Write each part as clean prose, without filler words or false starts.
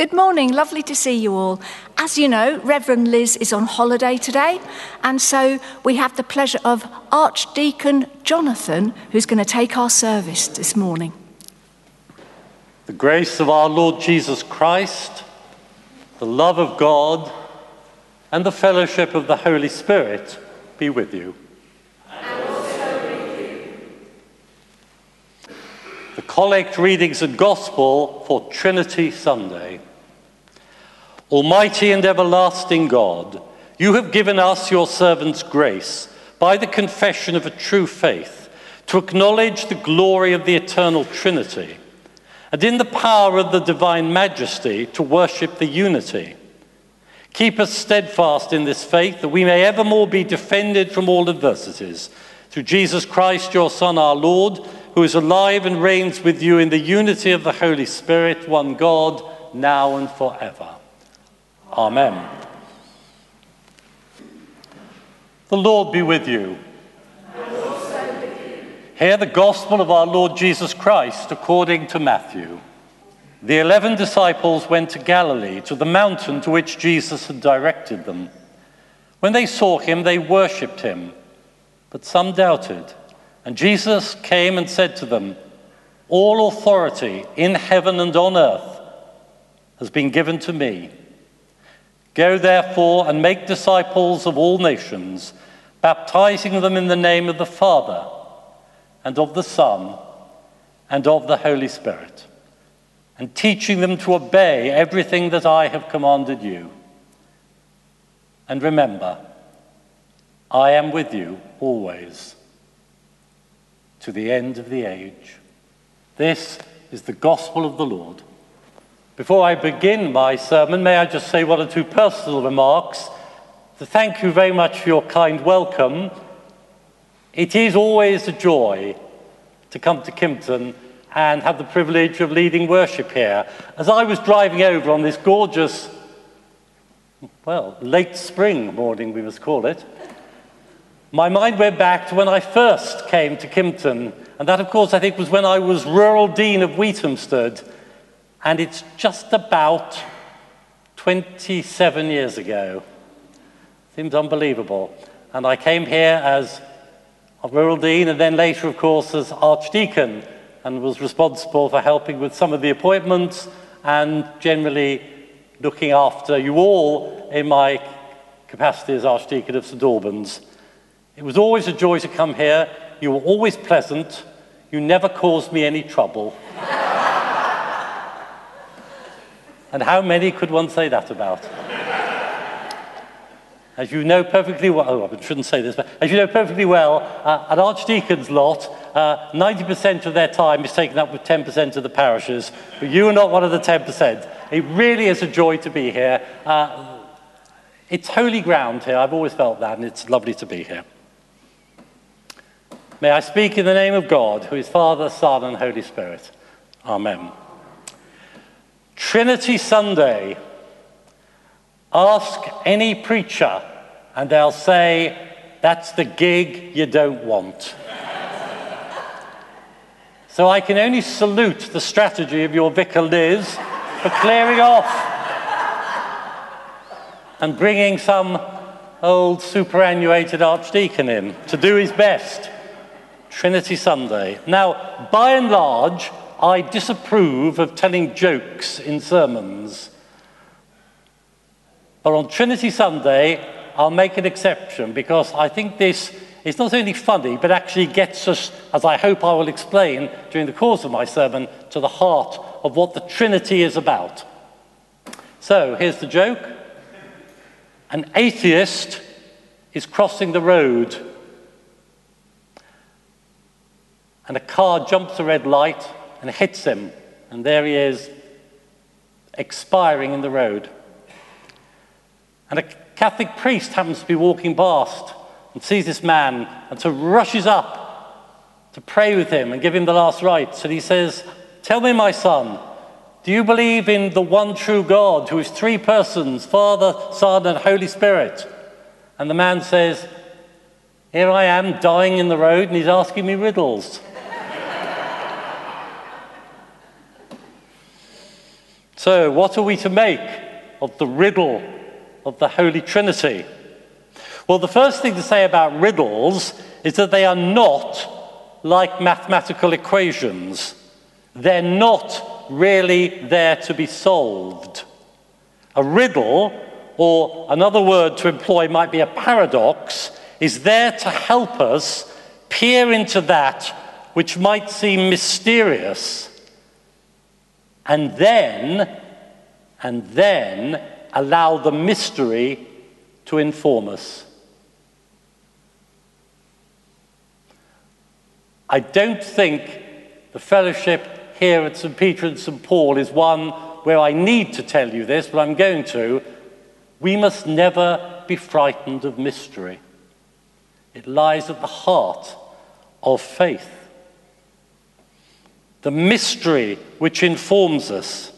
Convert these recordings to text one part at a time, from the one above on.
Good morning, lovely to see you all. As you know, Reverend Liz is on holiday today, and so we have the pleasure of Archdeacon Jonathan, who's going to take our service this morning. The grace of our Lord Jesus Christ, the love of God, and the fellowship of the Holy Spirit be with you. And also with you. The Collect Readings and Gospel for Trinity Sunday. Almighty and everlasting God, you have given us, your servants, grace by the confession of a true faith to acknowledge the glory of the eternal Trinity, and in the power of the divine majesty to worship the unity. Keep us steadfast in this faith, that we may evermore be defended from all adversities. Through Jesus Christ, your Son, our Lord, who is alive and reigns with you in the unity of the Holy Spirit, one God, now and forever. Amen. The Lord be with you. And also with you. Hear the gospel of our Lord Jesus Christ according to Matthew. The 11 disciples went to Galilee, to the mountain to which Jesus had directed them. When they saw him, they worshipped him, but some doubted. And Jesus came and said to them, "All authority in heaven and on earth has been given to me. Go therefore and make disciples of all nations, baptizing them in the name of the Father and of the Son and of the Holy Spirit, and teaching them to obey everything that I have commanded you. And remember, I am with you always, to the end of the age." This is the gospel of the Lord. Before I begin my sermon, may I just say one or two personal remarks. To thank you very much for your kind welcome. It is always a joy to come to Kympton and have the privilege of leading worship here. As I was driving over on this gorgeous, late spring morning, we must call it, my mind went back to when I first came to Kympton, and that, of course, I think was when I was Rural Dean of Wheatamsted, and it's just about 27 years ago. Seems unbelievable. And I came here as a Rural Dean, and then later, of course, as Archdeacon, and was responsible for helping with some of the appointments and generally looking after you all in my capacity as Archdeacon of St Albans. It was always a joy to come here. You were always pleasant. You never caused me any trouble. And how many could one say that about? As you know perfectly well, I shouldn't say this, but as you know perfectly well, an archdeacon's lot, 90% of their time is taken up with 10% of the parishes, but you are not one of the 10%. It really is a joy to be here. It's holy ground here, I've always felt that, and it's lovely to be here. May I speak in the name of God, who is Father, Son, and Holy Spirit. Amen. Trinity Sunday. Ask any preacher, and they'll say, that's the gig you don't want. So I can only salute the strategy of your vicar Liz for clearing off and bringing some old superannuated archdeacon in to do his best. Trinity Sunday. Now, by and large, I disapprove of telling jokes in sermons. But on Trinity Sunday, I'll make an exception, because I think this is not only funny, but actually gets us, as I hope I will explain during the course of my sermon, to the heart of what the Trinity is about. So, here's the joke. An atheist is crossing the road, and a car jumps a red light and hits him, and there he is, expiring in the road. And a Catholic priest happens to be walking past and sees this man, and so rushes up to pray with him and give him the last rites. And he says, "Tell me, my son, do you believe in the one true God, who is three persons, Father, Son, and Holy Spirit?" And the man says, "Here I am dying in the road, and he's asking me riddles." So, what are we to make of the riddle of the Holy Trinity? Well, the first thing to say about riddles is that they are not like mathematical equations. They're not really there to be solved. A riddle, or another word to employ might be a paradox, is there to help us peer into that which might seem mysterious, and then allow the mystery to inform us. I don't think the fellowship here at St. Peter and St. Paul is one where I need to tell you this, but I'm going to. We must never be frightened of mystery. It lies at the heart of faith. The mystery which informs us.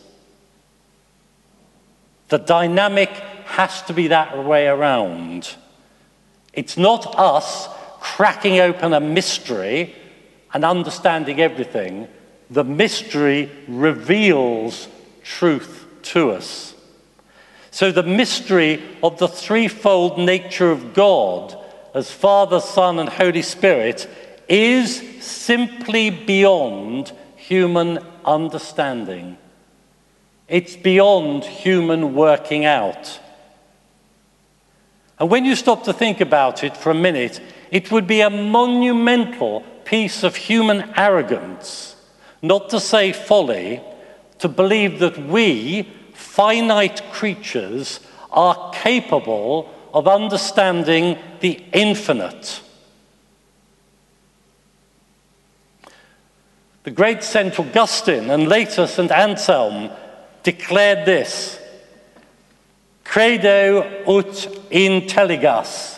The dynamic has to be that way around. It's not us cracking open a mystery and understanding everything. The mystery reveals truth to us. So the mystery of the threefold nature of God as Father, Son, and Holy Spirit is simply beyond human understanding. It's beyond human working out. And when you stop to think about it for a minute, it would be a monumental piece of human arrogance, not to say folly, to believe that we, finite creatures, are capable of understanding the infinite. The great St. Augustine and later St. Anselm declared this: Credo ut intelligas.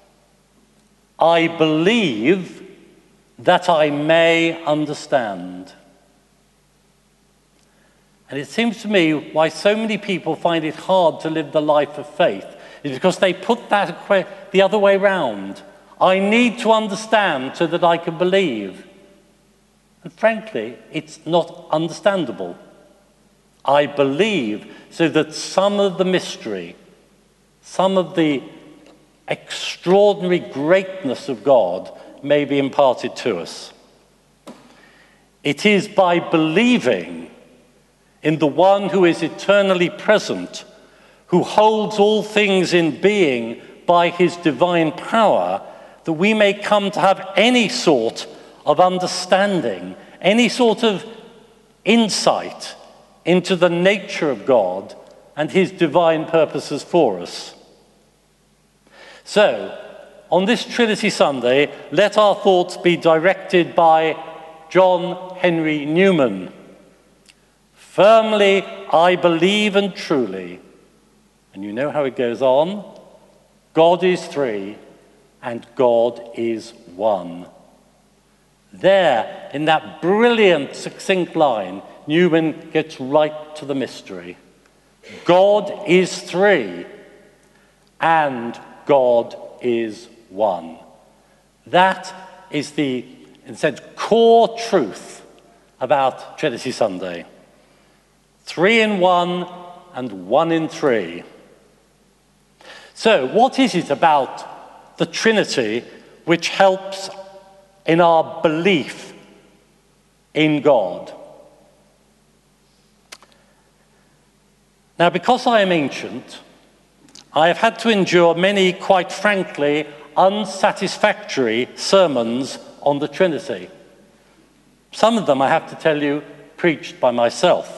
I believe that I may understand. And it seems to me why so many people find it hard to live the life of faith is because they put that the other way round. I need to understand so that I can believe. And frankly, it's not understandable. I believe so that some of the mystery, some of the extraordinary greatness of God may be imparted to us. It is by believing in the one who is eternally present, who holds all things in being by his divine power, that we may come to have any sort of understanding, any sort of insight into the nature of God and his divine purposes for us. So, on this Trinity Sunday, let our thoughts be directed by John Henry Newman. Firmly, I believe and truly, and you know how it goes on, God is three and God is one. There, in that brilliant, succinct line, Newman gets right to the mystery. God is three and God is one. That is the, in a sense, core truth about Trinity Sunday. 3 in 1 and 1 in 3. So, what is it about the Trinity which helps in our belief in God? Now, because I am ancient, I have had to endure many, quite frankly, unsatisfactory sermons on the Trinity. Some of them, I have to tell you, preached by myself.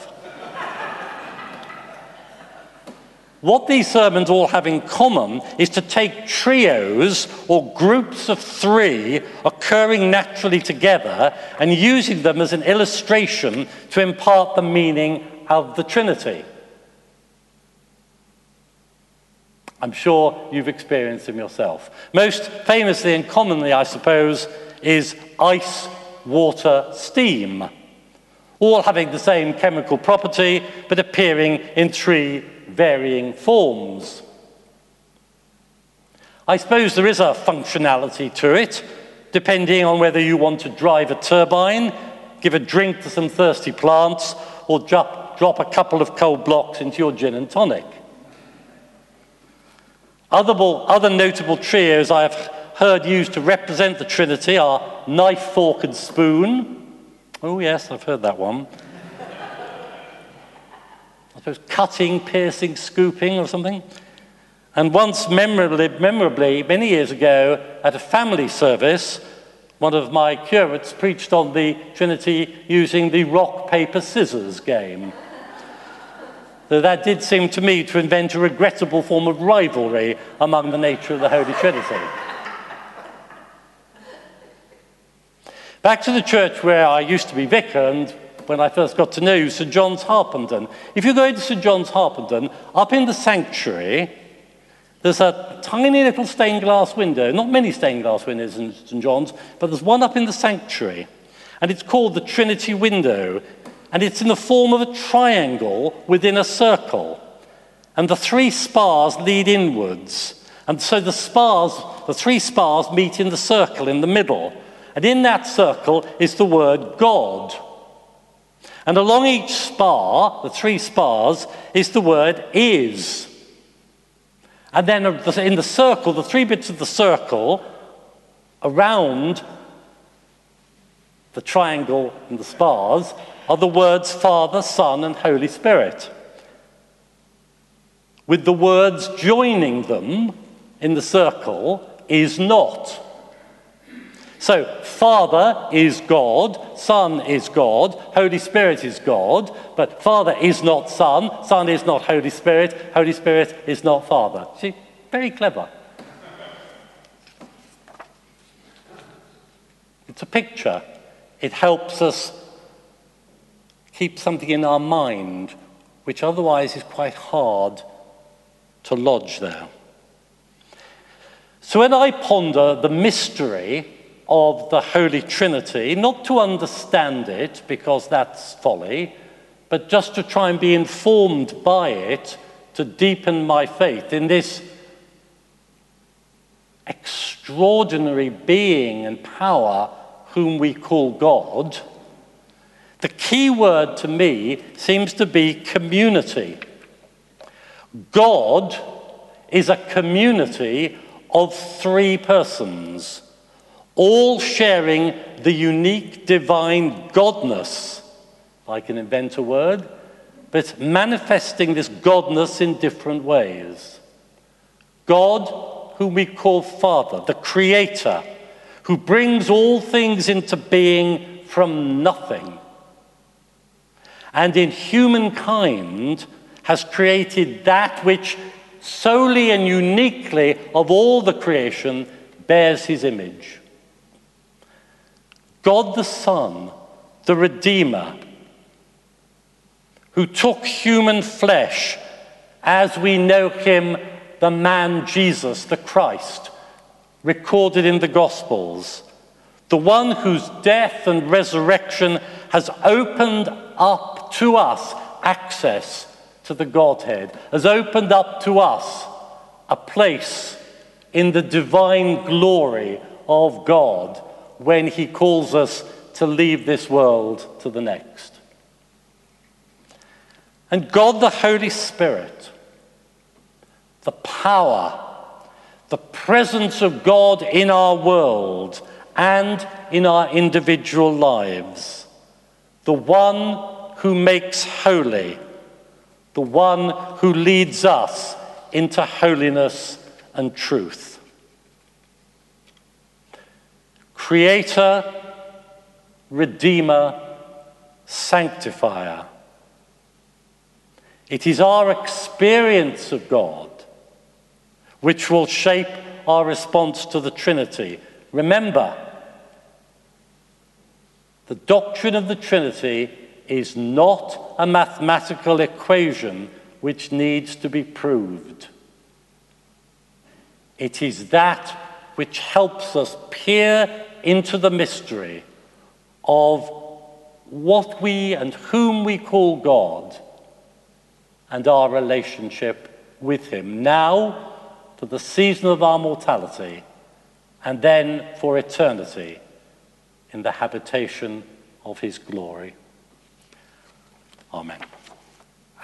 What these sermons all have in common is to take trios or groups of 3 occurring naturally together and using them as an illustration to impart the meaning of the Trinity. I'm sure you've experienced them yourself. Most famously and commonly, I suppose, is ice, water, steam, all having the same chemical property, but appearing in 3 varying forms. I suppose there is a functionality to it, depending on whether you want to drive a turbine, give a drink to some thirsty plants, or drop a couple of cold blocks into your gin and tonic. Other notable trios I have heard used to represent the Trinity are knife, fork, and spoon. Oh yes, I've heard that one. I suppose cutting, piercing, scooping or something. And once memorably, many years ago, at a family service, one of my curates preached on the Trinity using the rock, paper, scissors game. So that did seem to me to invent a regrettable form of rivalry among the nature of the Holy Trinity. Back to the church where I used to be vicar, and when I first got to know St. John's, Harpenden. If you go to St. John's, Harpenden, up in the sanctuary, there's a tiny little stained glass window, not many stained glass windows in St. John's, but there's one up in the sanctuary, and it's called the Trinity window, and it's in the form of a triangle within a circle, and the three spars lead inwards, and so the three spars meet in the circle in the middle, and in that circle is the word God. And along each spar, the three spars, is the word is. And then in the circle, the three bits of the circle around the triangle and the spars are the words Father, Son, and Holy Spirit, with the words joining them in the circle is not. So, Father is God, Son is God, Holy Spirit is God, but Father is not Son is not Holy Spirit is not Father. See, very clever. It's a picture. It helps us keep something in our mind, which otherwise is quite hard to lodge there. So when I ponder the mystery of the Holy Trinity, not to understand it, because that's folly, but just to try and be informed by it, to deepen my faith in this extraordinary being and power whom we call God, the key word to me seems to be community. God is a community of three persons, all sharing the unique divine godness. I can invent a word, but manifesting this godness in different ways. God, whom we call Father, the Creator, who brings all things into being from nothing, and in humankind has created that which solely and uniquely of all the creation bears his image. God the Son, the Redeemer, who took human flesh as we know him, the man Jesus, the Christ, recorded in the Gospels, the one whose death and resurrection has opened up to us access to the Godhead, has opened up to us a place in the divine glory of God when he calls us to leave this world to the next. And God the Holy Spirit, the power, the presence of God in our world and in our individual lives, the one who makes holy, the one who leads us into holiness and truth. Creator, Redeemer, Sanctifier. It is our experience of God which will shape our response to the Trinity. Remember, the doctrine of the Trinity is not a mathematical equation which needs to be proved. It is that which helps us peer into the mystery of what we and whom we call God and our relationship with him, now for the season of our mortality, and then for eternity in the habitation of his glory. Amen.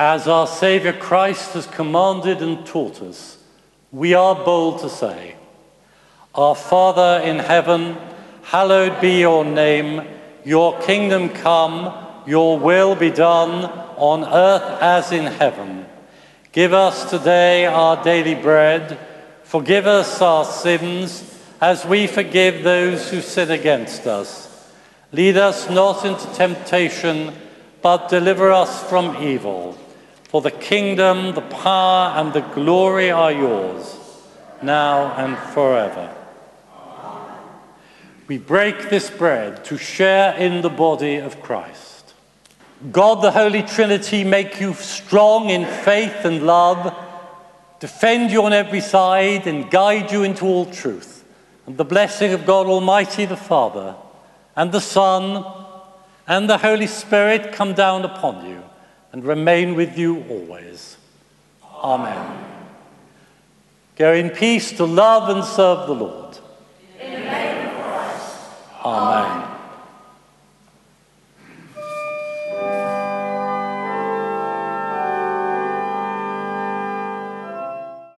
As our Saviour Christ has commanded and taught us, we are bold to say, Our Father in heaven, hallowed be your name. Your kingdom come, your will be done on earth as in heaven. Give us today our daily bread. Forgive us our sins as we forgive those who sin against us. Lead us not into temptation, but deliver us from evil. For the kingdom, the power, and the glory are yours, now and forever. We break this bread to share in the body of Christ. God, the Holy Trinity, make you strong in faith and love, defend you on every side, and guide you into all truth. And the blessing of God Almighty, the Father, and the Son, and the Holy Spirit come down upon you and remain with you always. Amen. Go in peace to love and serve the Lord. In the name of Christ. Amen.